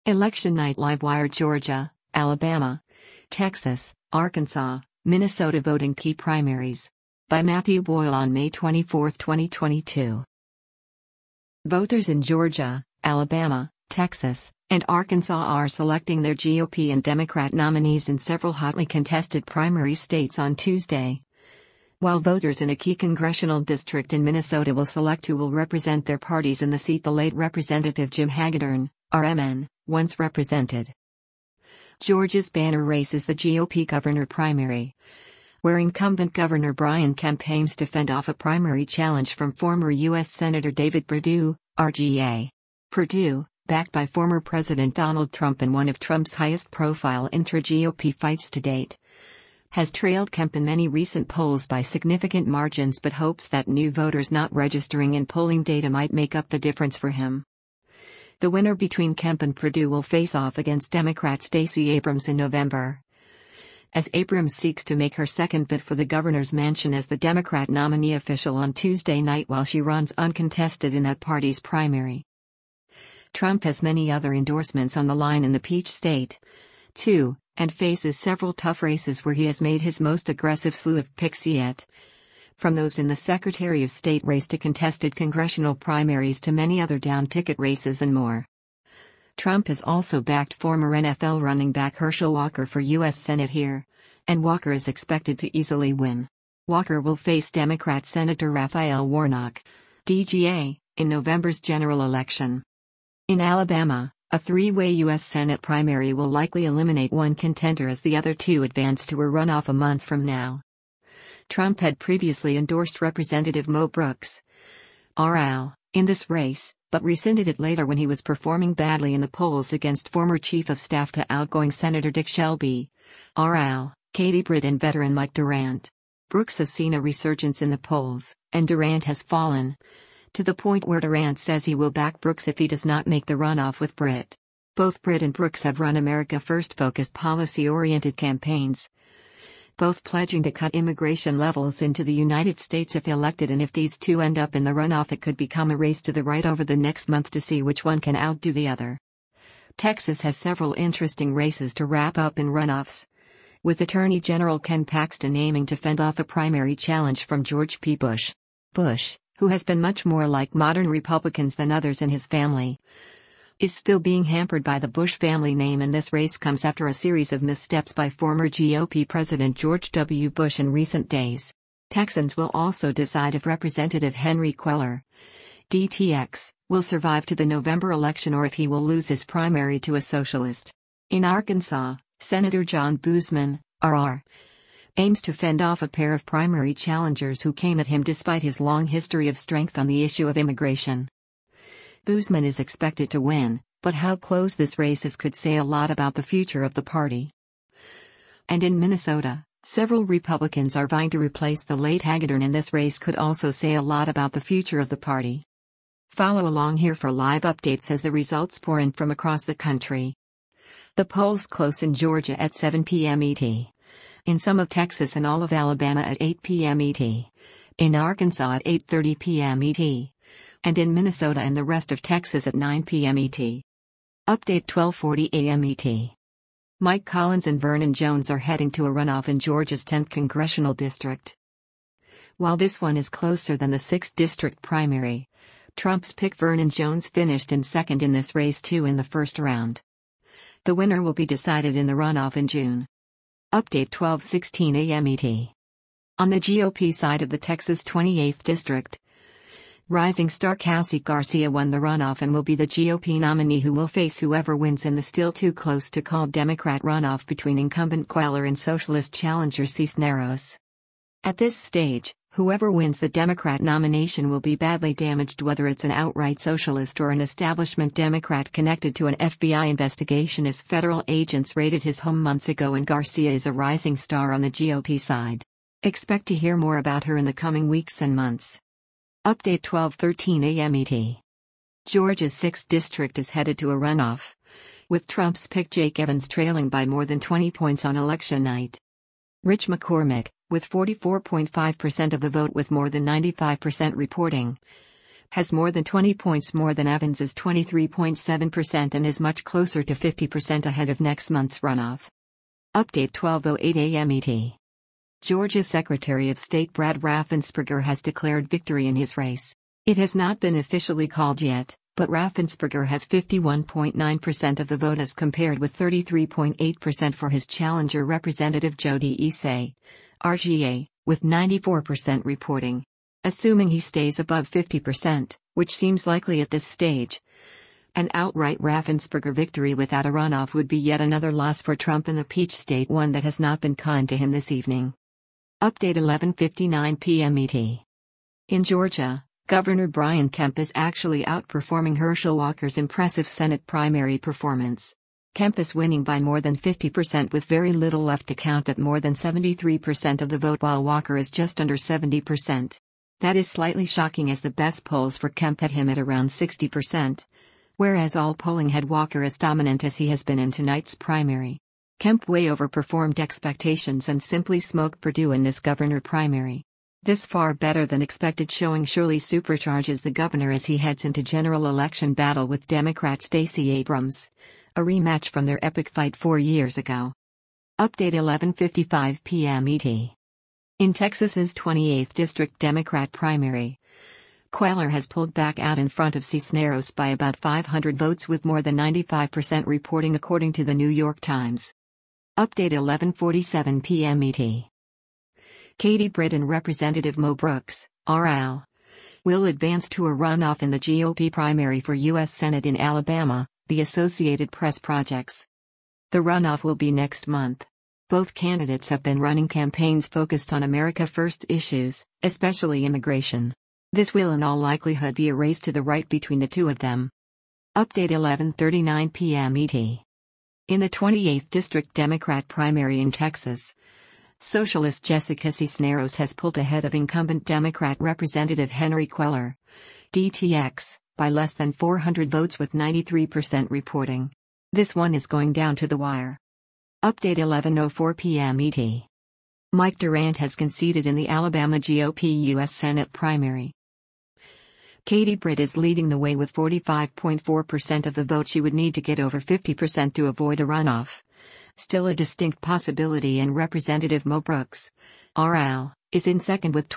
Election night Livewire Georgia, Alabama, Texas, Arkansas, Minnesota voting key primaries. By Matthew Boyle on May 24, 2022. Voters in Georgia, Alabama, Texas, and Arkansas are selecting their GOP and Democrat nominees in several hotly contested primary states on Tuesday. While voters in a key congressional district in Minnesota will select who will represent their parties in the seat the late Representative Jim Hagedorn, RMN, once represented. Georgia's banner race is the GOP governor primary, where incumbent Governor Brian Kemp aims to fend off a primary challenge from former U.S. Senator David Perdue, RGA. Perdue, backed by former President Donald Trump in one of Trump's highest-profile intra-GOP fights to date, has trailed Kemp in many recent polls by significant margins but hopes that new voters not registering in polling data might make up the difference for him. The winner between Kemp and Perdue will face off against Democrat Stacey Abrams in November, as Abrams seeks to make her second bid for the governor's mansion as the Democrat nominee official on Tuesday night while she runs uncontested in that party's primary. Trump has many other endorsements on the line in the Peach State, too, and faces several tough races where he has made his most aggressive slew of picks yet. From those in the Secretary of State race to contested congressional primaries to many other down-ticket races and more. Trump has also backed former NFL running back Herschel Walker for U.S. Senate here, and Walker is expected to easily win. Walker will face Democrat Senator Raphael Warnock, DGA, in November's general election. In Alabama, a three-way U.S. Senate primary will likely eliminate one contender as the other two advance to a runoff a month from now. Trump had previously endorsed Representative Mo Brooks, RL, in this race, but rescinded it later when he was performing badly in the polls against former Chief of Staff to outgoing Senator Dick Shelby, RL, Katie Britt and veteran Mike Durant. Brooks has seen a resurgence in the polls, and Durant has fallen, to the point where Durant says he will back Brooks if he does not make the runoff with Britt. Both Britt and Brooks have run America First-focused policy-oriented campaigns, both pledging to cut immigration levels into the United States if elected, and if these two end up in the runoff it could become a race to the right over the next month to see which one can outdo the other. Texas has several interesting races to wrap up in runoffs, with Attorney General Ken Paxton aiming to fend off a primary challenge from George P. Bush. Bush, who has been much more like modern Republicans than others in his family, is still being hampered by the Bush family name, and this race comes after a series of missteps by former GOP President George W. Bush in recent days. Texans will also decide if Representative Henry Cuellar, DTX, will survive to the November election or if he will lose his primary to a socialist. In Arkansas, Senator John Boozman, RR, aims to fend off a pair of primary challengers who came at him despite his long history of strength on the issue of immigration. Boozman is expected to win, but how close this race is could say a lot about the future of the party. And in Minnesota, several Republicans are vying to replace the late Hagedorn, and this race could also say a lot about the future of the party. Follow along here for live updates as the results pour in from across the country. The polls close in Georgia at 7 p.m. ET. In some of Texas and all of Alabama at 8 p.m. ET. In Arkansas at 8:30 p.m. ET. And in Minnesota and the rest of Texas at 9 p.m. ET. Update 12:40 a.m. ET. Mike Collins and Vernon Jones are heading to a runoff in Georgia's 10th congressional district. While this one is closer than the 6th district primary, Trump's pick Vernon Jones finished in second in this race too in the first round. The winner will be decided in the runoff in June. Update 12:16 a.m. ET. On the GOP side of the Texas 28th district, rising star Kelsey Garcia won the runoff and will be the GOP nominee who will face whoever wins in the still too close to call Democrat runoff between incumbent Cuellar and socialist challenger Cisneros. At this stage, whoever wins the Democrat nomination will be badly damaged, whether it's an outright socialist or an establishment Democrat connected to an FBI investigation, as federal agents raided his home months ago, and Garcia is a rising star on the GOP side. Expect to hear more about her in the coming weeks and months. Update 12:13 a.m. ET. Georgia's 6th district is headed to a runoff, with Trump's pick Jake Evans trailing by more than 20 points on election night. Rich McCormick, with 44.5% of the vote with more than 95% reporting, has more than 20 points more than Evans's 23.7% and is much closer to 50% ahead of next month's runoff. Update 12:08 a.m. ET. Georgia's Secretary of State Brad Raffensperger has declared victory in his race. It has not been officially called yet, but Raffensperger has 51.9% of the vote as compared with 33.8% for his challenger Representative Jody Isay, RGA, with 94% reporting. Assuming he stays above 50%, which seems likely at this stage, an outright Raffensperger victory without a runoff would be yet another loss for Trump in the Peach State, one that has not been kind to him this evening. Update 11:59 p.m. ET. In Georgia, Governor Brian Kemp is actually outperforming Herschel Walker's impressive Senate primary performance. Kemp is winning by more than 50% with very little left to count at more than 73% of the vote, while Walker is just under 70%. That is slightly shocking, as the best polls for Kemp had him at around 60%, whereas all polling had Walker as dominant as he has been in tonight's primary. Kemp way overperformed expectations and simply smoked Perdue in this governor primary. This far better than expected showing surely supercharges the governor as he heads into general election battle with Democrat Stacey Abrams, a rematch from their epic fight 4 years ago. Update 11:55 p.m. ET. In Texas's 28th District Democrat primary, Queller has pulled back out in front of Cisneros by about 500 votes with more than 95% reporting, according to the New York Times. Update 11:47 p.m. ET. Katie Britt and Representative Mo Brooks, RL, will advance to a runoff in the GOP primary for U.S. Senate in Alabama, the Associated Press projects. The runoff will be next month. Both candidates have been running campaigns focused on America First issues, especially immigration. This will in all likelihood be a race to the right between the two of them. Update 11:39 p.m. ET. In the 28th District Democrat primary in Texas, Socialist Jessica Cisneros has pulled ahead of incumbent Democrat Representative Henry Queller, DTX, by less than 400 votes with 93% reporting. This one is going down to the wire. Update 11:04 p.m. ET. Mike Durant has conceded in the Alabama GOP U.S. Senate primary. Katie Britt is leading the way with 45.4% of the vote she would need to get over 50% to avoid a runoff. Still a distinct possibility, and Representative Mo Brooks, RL, is in second with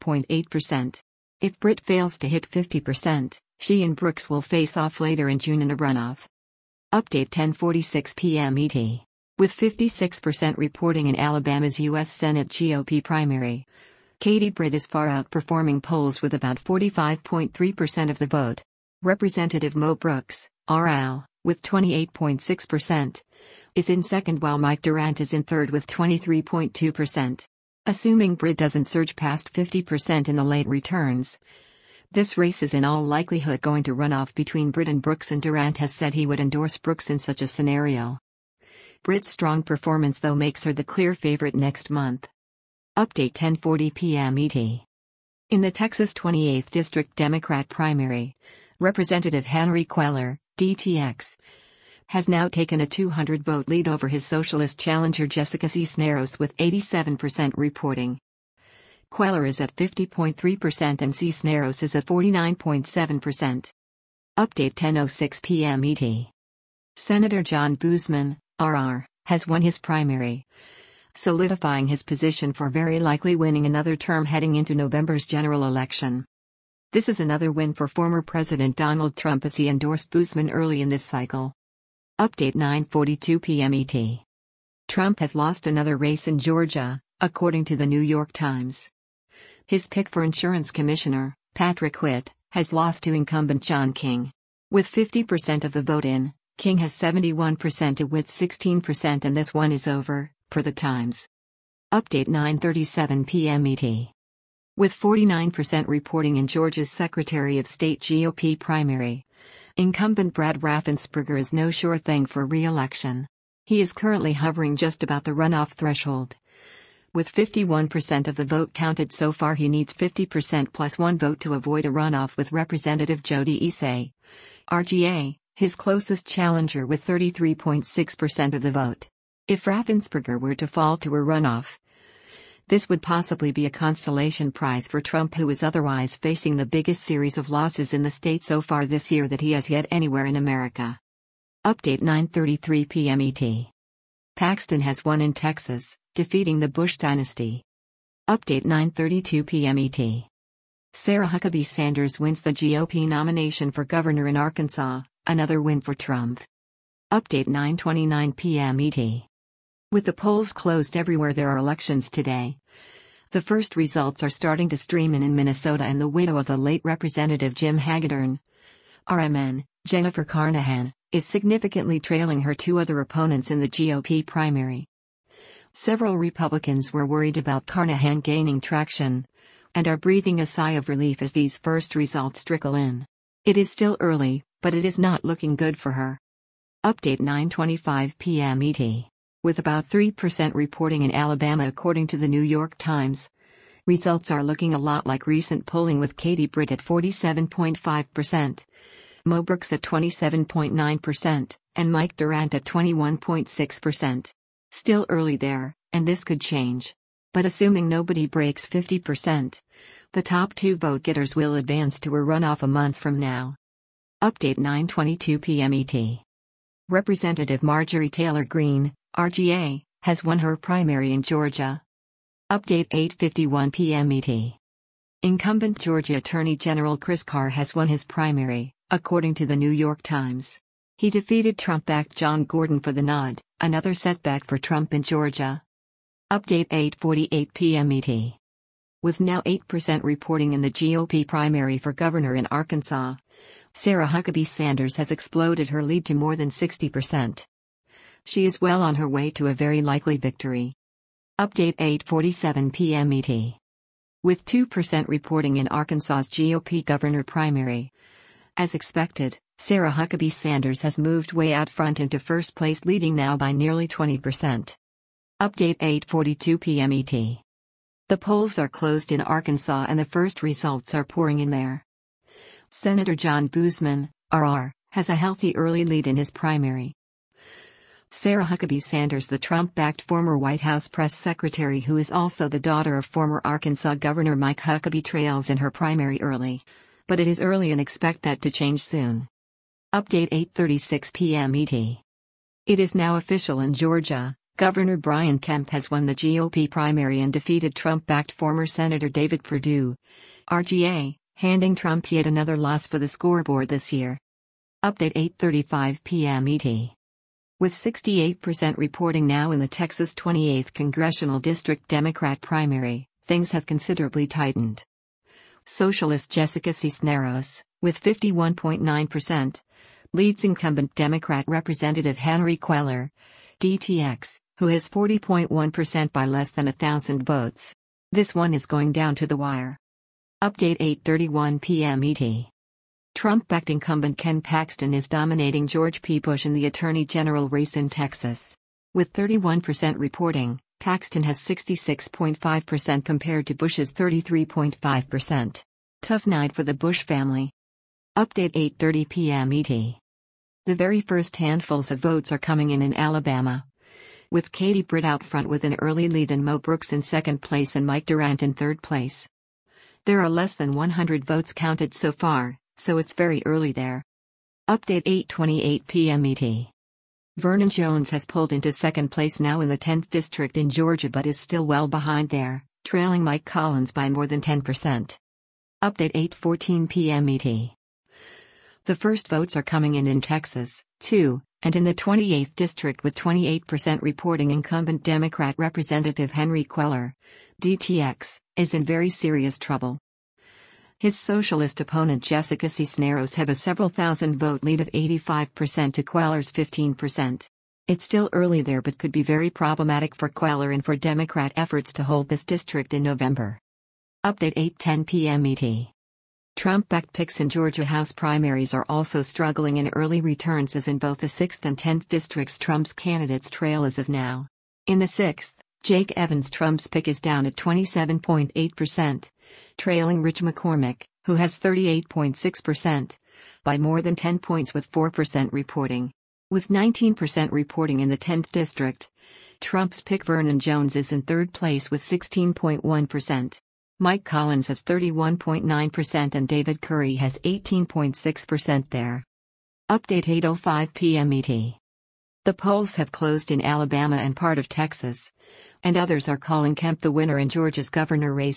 28.8%. If Britt fails to hit 50%, she and Brooks will face off later in June in a runoff. Update 10:46 p.m. ET. With 56% reporting in Alabama's U.S. Senate GOP primary, Katie Britt is far outperforming polls with about 45.3% of the vote. Representative Mo Brooks, RL, with 28.6%, is in second, while Mike Durant is in third with 23.2%. Assuming Britt doesn't surge past 50% in the late returns, this race is in all likelihood going to run off between Britt and Brooks, and Durant has said he would endorse Brooks in such a scenario. Britt's strong performance though makes her the clear favorite next month. Update 10:40 p.m. ET. In the Texas 28th District Democrat primary, Representative Henry Queller, DTX, has now taken a 200-vote lead over his socialist challenger Jessica Cisneros with 87% reporting. Queller is at 50.3% and Cisneros is at 49.7%. Update 10:06 p.m. ET. Senator John Boozman, RR, has won his primary, solidifying his position for very likely winning another term heading into November's general election. This is another win for former President Donald Trump, as he endorsed Boozman early in this cycle. Update 9:42 p.m. ET. Trump has lost another race in Georgia, according to the New York Times. His pick for insurance commissioner, Patrick Witt, has lost to incumbent John King. With 50% of the vote in, King has 71% to Witt's 16%, and this one is over, per the Times. Update 9:37 p.m. ET. With 49% reporting in Georgia's Secretary of State GOP primary, incumbent Brad Raffensperger is no sure thing for re-election. He is currently hovering just about the runoff threshold. With 51% of the vote counted so far, he needs 50% plus one vote to avoid a runoff with Representative Jody Isay, RGA, his closest challenger, with 33.6% of the vote. If Raffensperger were to fall to a runoff, This would possibly be a consolation prize for Trump, who is otherwise facing the biggest series of losses in the state so far this year that he has yet anywhere in America. Update 9:33 p.m. ET. Paxton has won in Texas, defeating the Bush dynasty. Update 9:32 p.m. ET. Sarah Huckabee Sanders wins the GOP nomination for governor in Arkansas, another win for Trump. Update 9:29 p.m. ET. With the polls closed everywhere there are elections today. The first results are starting to stream in Minnesota, and the widow of the late Representative Jim Hagedorn, RMN, Jennifer Carnahan, is significantly trailing her two other opponents in the GOP primary. Several Republicans were worried about Carnahan gaining traction, and are breathing a sigh of relief as these first results trickle in. It is still early, but it is not looking good for her. Update 9:25 p.m. ET. With about 3% reporting in Alabama according to the New York Times. Results are looking a lot like recent polling, with Katie Britt at 47.5%, Mo Brooks at 27.9%, and Mike Durant at 21.6%. Still early there, and this could change. But assuming nobody breaks 50%, the top two vote-getters will advance to a runoff a month from now. Update 9:22 p.m. ET. Representative Marjorie Taylor Greene, RGA, has won her primary in Georgia. Update 8:51 p.m. ET. Incumbent Georgia Attorney General Chris Carr has won his primary, according to the New York Times. He defeated Trump-backed John Gordon for the nod, another setback for Trump in Georgia. Update 8:48 p.m. ET. With now 8% reporting in the GOP primary for governor in Arkansas, Sarah Huckabee Sanders has exploded her lead to more than 60%. She is well on her way to a very likely victory. Update 8:47 p.m. ET. With 2% reporting in Arkansas's GOP governor primary. As expected, Sarah Huckabee Sanders has moved way out front into first place, leading now by nearly 20%. Update 8:42 p.m. ET. The polls are closed in Arkansas and the first results are pouring in there. Senator John Boozman, RR, has a healthy early lead in his primary. Sarah Huckabee Sanders, the Trump-backed former White House press secretary who is also the daughter of former Arkansas Governor Mike Huckabee, trails in her primary early. But it is early and expect that to change soon. Update 8:36 p.m. ET. It is now official in Georgia. Governor Brian Kemp has won the GOP primary and defeated Trump-backed former Senator David Perdue, RGA, handing Trump yet another loss for the scoreboard this year. Update 8:35 p.m. ET. With 68% reporting now in the Texas 28th Congressional District Democrat primary, things have considerably tightened. Socialist Jessica Cisneros, with 51.9%, leads incumbent Democrat Representative Henry Cuellar, DTX, who has 40.1% by less than 1,000 votes. This one is going down to the wire. Update 8:31 p.m. ET. Trump-backed incumbent Ken Paxton is dominating George P. Bush in the Attorney General race in Texas. With 31% reporting, Paxton has 66.5% compared to Bush's 33.5%. Tough night for the Bush family. Update 8:30 p.m. ET. The very first handfuls of votes are coming in Alabama. With Katie Britt out front with an early lead and Mo Brooks in second place and Mike Durant in third place. There are less than 100 votes counted so far, so it's very early there. Update 8:28 p.m. ET. Vernon Jones has pulled into second place now in the 10th district in Georgia, but is still well behind there, trailing Mike Collins by more than 10%. Update 8:14 p.m. ET. The first votes are coming in Texas, too, and in the 28th district with 28% reporting, incumbent Democrat Representative Henry Cuellar, DTX, is in very serious trouble. His socialist opponent Jessica Cisneros have a several thousand vote lead of 85% to Cuellar's 15%. It's still early there, but could be very problematic for Cuellar and for Democrat efforts to hold this district in November. Update 8:10 p.m. ET. Trump-backed picks in Georgia House primaries are also struggling in early returns, as in both the 6th and 10th districts Trump's candidates trail as of now. In the 6th, Jake Evans, Trump's pick, is down at 27.8%, trailing Rich McCormick, who has 38.6%, by more than 10 points with 4% reporting. With 19% reporting in the 10th district, Trump's pick Vernon Jones is in third place with 16.1%. Mike Collins has 31.9% and David Curry has 18.6% there. Update 8:05 p.m. ET. The polls have closed in Alabama and part of Texas, and others are calling Kemp the winner in Georgia's governor race.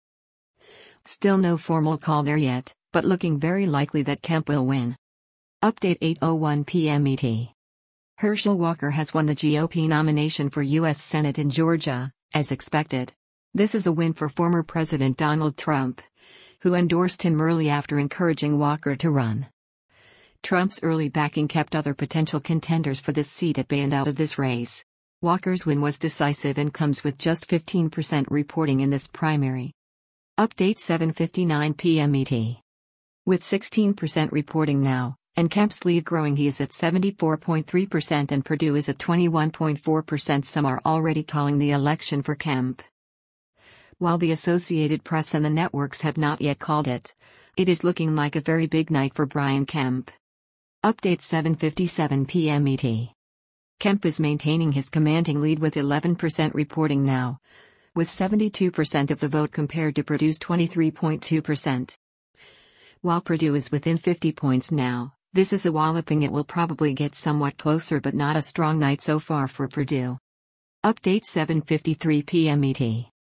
Still no formal call there yet, but looking very likely that Kemp will win. Update 8:01 p.m. ET. Herschel Walker has won the GOP nomination for U.S. Senate in Georgia, as expected. This is a win for former President Donald Trump, who endorsed him early after encouraging Walker to run. Trump's early backing kept other potential contenders for this seat at bay and out of this race. Walker's win was decisive and comes with just 15% reporting in this primary. Update 7:59 p.m. ET. With 16% reporting now, and Kemp's lead growing, he is at 74.3% and Perdue is at 21.4%. Some are already calling the election for Kemp. While the Associated Press and the networks have not yet called it, it is looking like a very big night for Brian Kemp. Update 7:57 p.m. ET. Kemp is maintaining his commanding lead with 11% reporting now, with 72% of the vote compared to Perdue's 23.2%. While Perdue is within 50 points now, this is a walloping. It will probably get somewhat closer, but not a strong night so far for Perdue. Update 7:53 p.m. ET.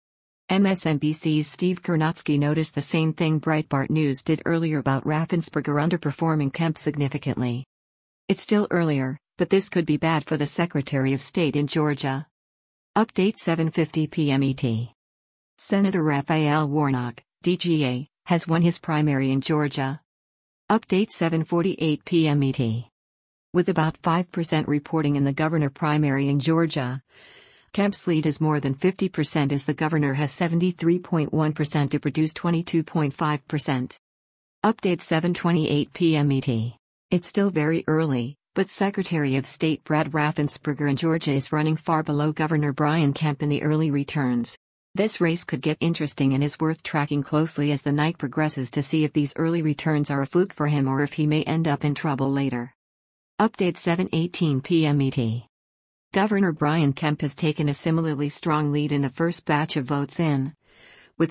MSNBC's Steve Kornotsky noticed the same thing Breitbart News did earlier about Raffensperger underperforming Kemp significantly. It's still earlier, but this could be bad for the Secretary of State in Georgia. Update 7:50 p.m. ET. Senator Raphael Warnock, DGA, has won his primary in Georgia. Update 7:48 p.m. ET. With about 5% reporting in the governor primary in Georgia, Kemp's lead is more than 50% as the governor has 73.1% to Perdue's 22.5%. Update 7:28 p.m. ET. It's still very early, but Secretary of State Brad Raffensperger in Georgia is running far below Governor Brian Kemp in the early returns. This race could get interesting and is worth tracking closely as the night progresses to see if these early returns are a fluke for him or if he may end up in trouble later. Update 7:18 p.m. ET. Governor Brian Kemp has taken a similarly strong lead in the first batch of votes in, with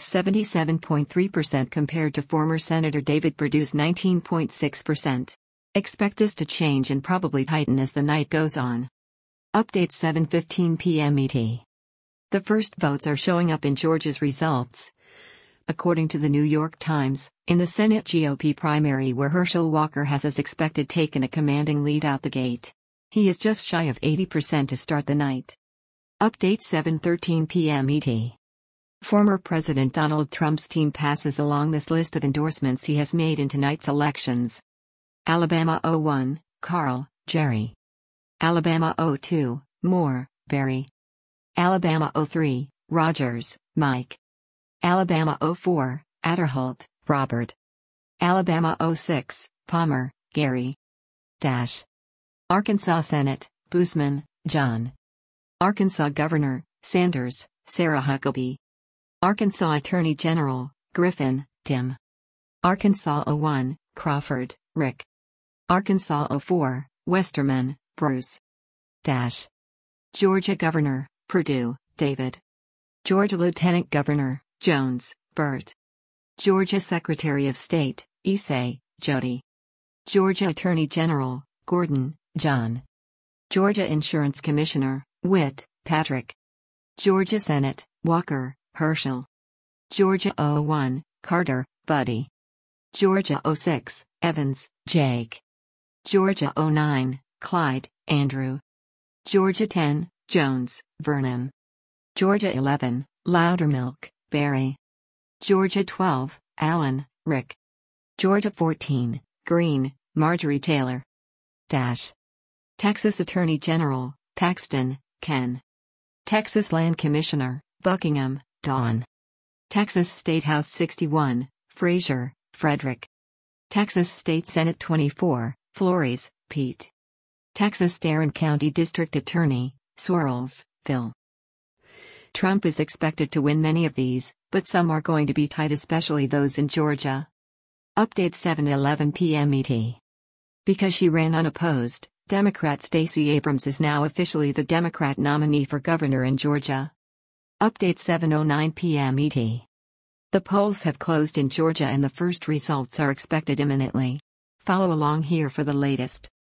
77.3% compared to former Senator David Perdue's 19.6%. Expect this to change and probably tighten as the night goes on. Update 7:15 p.m. ET. The first votes are showing up in Georgia's results. According to the New York Times, in the Senate GOP primary where Herschel Walker has as expected taken a commanding lead out the gate. He is just shy of 80% to start the night. Update 7:13 p.m. ET. Former President Donald Trump's team passes along this list of endorsements he has made in tonight's elections. Alabama 01, Carl, Jerry. Alabama 02, Moore, Barry. Alabama 03, Rogers, Mike. Alabama 04, Adderholt, Robert. Alabama 06, Palmer, Gary. Arkansas Senate, Boozman, John. Arkansas Governor, Sanders, Sarah Huckabee. Arkansas Attorney General, Griffin, Tim. Arkansas 01, Crawford, Rick. Arkansas 04, Westerman, Bruce. Georgia Governor, Perdue, David. Georgia Lieutenant Governor, Jones, Burt. Georgia Secretary of State, Issei, Jody. Georgia Attorney General, Gordon, John. Georgia Insurance Commissioner, Witt, Patrick. Georgia Senate, Walker, Herschel. Georgia 01, Carter, Buddy. Georgia 06, Evans, Jake. Georgia 09, Clyde, Andrew. Georgia 10, Jones, Vernon. Georgia 11, Loudermilk, Barry. Georgia 12, Allen, Rick. Georgia 14, Green, Marjorie Taylor. Texas Attorney General, Paxton, Ken. Texas Land Commissioner, Buckingham, Dawn. Texas State House 61, Frazier, Frederick. Texas State Senate 24, Flores, Pete. Texas Tarrant County District Attorney, Swirls, Phil. Trump is expected to win many of these, but some are going to be tight, especially those in Georgia. Update 7:11 p.m. ET. Because she ran unopposed, Democrat Stacey Abrams is now officially the Democrat nominee for governor in Georgia. Update 7:09 p.m. ET. The polls have closed in Georgia and the first results are expected imminently. Follow along here for the latest.